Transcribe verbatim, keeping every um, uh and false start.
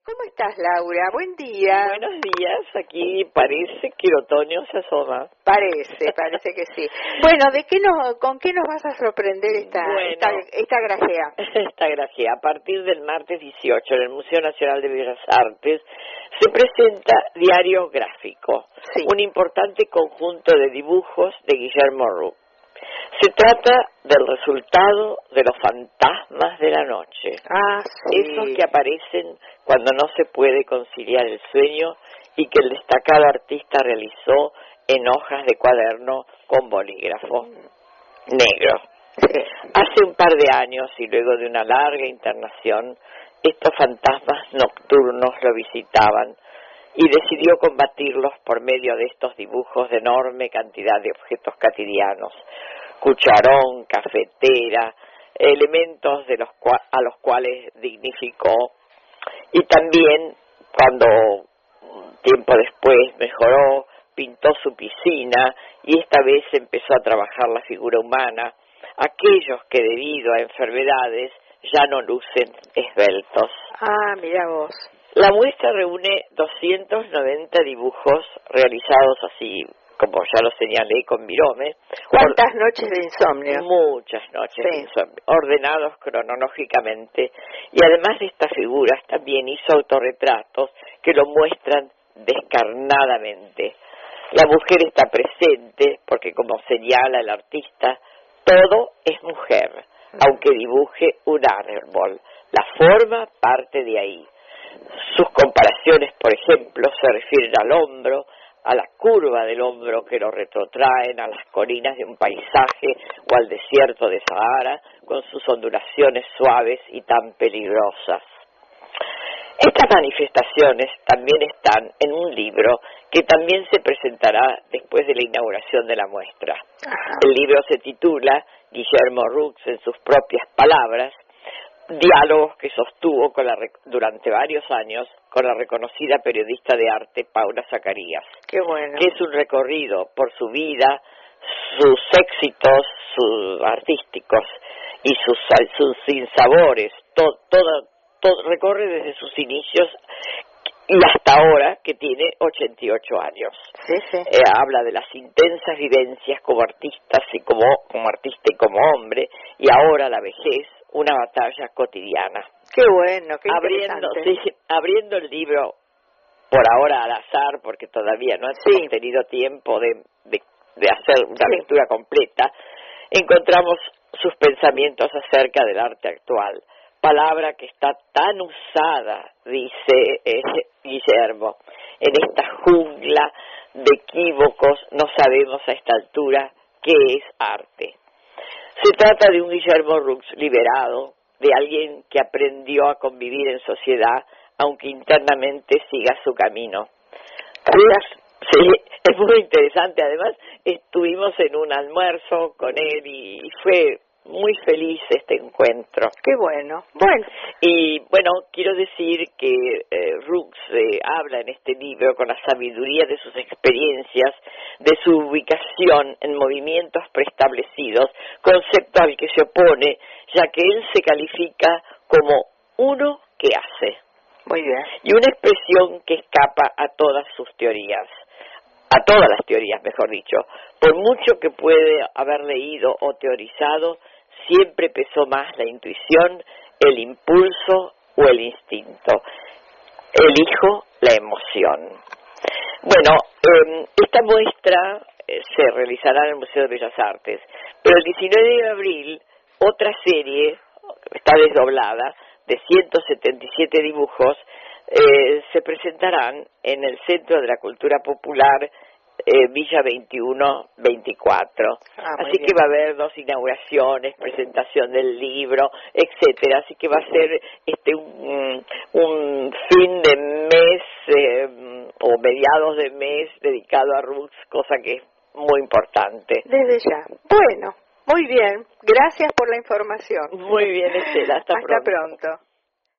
¿Cómo estás, Laura? Buen día. Buenos días, aquí parece que el otoño se asoma. Parece, parece que sí. Bueno, ¿de qué nos, ¿con qué nos vas a sorprender esta, bueno, esta, esta grajea? Esta grajea, a partir del martes dieciocho en el Museo Nacional de Bellas Artes, se presenta Diario Gráfico, sí. un importante conjunto de dibujos de Guillermo Roux. Se trata del resultado de los fantasmas de la noche. Ah, sí. Esos que aparecen cuando no se puede conciliar el sueño y que el destacado artista realizó en hojas de cuaderno con bolígrafo negro. Sí. Hace un par de años y luego de una larga internación, estos fantasmas nocturnos lo visitaban y decidió combatirlos por medio de estos dibujos de enorme cantidad de objetos cotidianos. Cucharón, cafetera, elementos de los cua- a los cuales dignificó, y también cuando tiempo después mejoró, pintó su piscina y esta vez empezó a trabajar la figura humana, aquellos que debido a enfermedades ya no lucen esbeltos. Ah, mira vos. La muestra reúne doscientos noventa dibujos realizados así, como ya lo señalé, con virome. ¿Cuántas noches de insomnio? Muchas noches sí. de insomnio, ordenados cronológicamente. Y además de estas figuras, también hizo autorretratos que lo muestran descarnadamente. La mujer está presente porque, como señala el artista, todo es mujer, aunque dibuje un árbol. La forma parte de ahí. Sus comparaciones, por ejemplo, se refieren al hombro, a la curva del hombro que lo retrotraen a las colinas de un paisaje o al desierto de Sahara, con sus ondulaciones suaves y tan peligrosas. Estas manifestaciones también están en un libro que también se presentará después de la inauguración de la muestra. Ajá. El libro se titula Guillermo Roux en sus propias palabras, diálogos que sostuvo con la, durante varios años con la reconocida periodista de arte Paula Zacarías. Qué bueno. Que es un recorrido por su vida, sus éxitos sus artísticos y sus, sus sinsabores, todo, todo, todo, recorre desde sus inicios y hasta ahora, que tiene ochenta y ocho años. Sí, sí. Eh, habla de las intensas vivencias como artistas y como, como artista y como hombre, y ahora la vejez, una batalla cotidiana. Qué bueno, qué abriendo, interesante. sí, abriendo el libro, por ahora al azar, porque todavía no sí. hemos tenido tiempo de, de, de hacer una sí. lectura completa, encontramos sus pensamientos acerca del arte actual. Palabra que está tan usada, dice eh, Guillermo, en esta jungla de equívocos, no sabemos a esta altura qué es arte. Se trata de un Guillermo Roux liberado, de alguien que aprendió a convivir en sociedad, aunque internamente siga su camino. Sí, es muy interesante. Además, estuvimos en un almuerzo con él y fue muy feliz este encuentro. Qué bueno. Bueno. Y bueno, quiero decir que eh, Roux eh, habla en este libro con la sabiduría de sus experiencias, de su ubicación en movimientos preestablecidos, concepto al que se opone, ya que él se califica como uno que hace. Muy bien. Y una expresión que escapa a todas sus teorías. A todas las teorías, mejor dicho. Por mucho que puede haber leído o teorizado, siempre pesó más la intuición, el impulso o el instinto. Elijo la emoción. Bueno, eh, esta muestra eh, se realizará en el Museo de Bellas Artes, pero el diecinueve de abril, otra serie, está desdoblada, de ciento setenta y siete dibujos, eh, se presentarán en el Centro de la Cultura Popular eh, Villa veintiuno veinticuatro. Ah, así bien. que va a haber dos inauguraciones, presentación del libro, etcétera. Así que va a ser este un, un fin de mes eh, o mediados de mes dedicado a Roux, cosa que es muy importante. Desde ya. Bueno, muy bien. Gracias por la información. Muy bien, Estela. Hasta, Hasta pronto. pronto.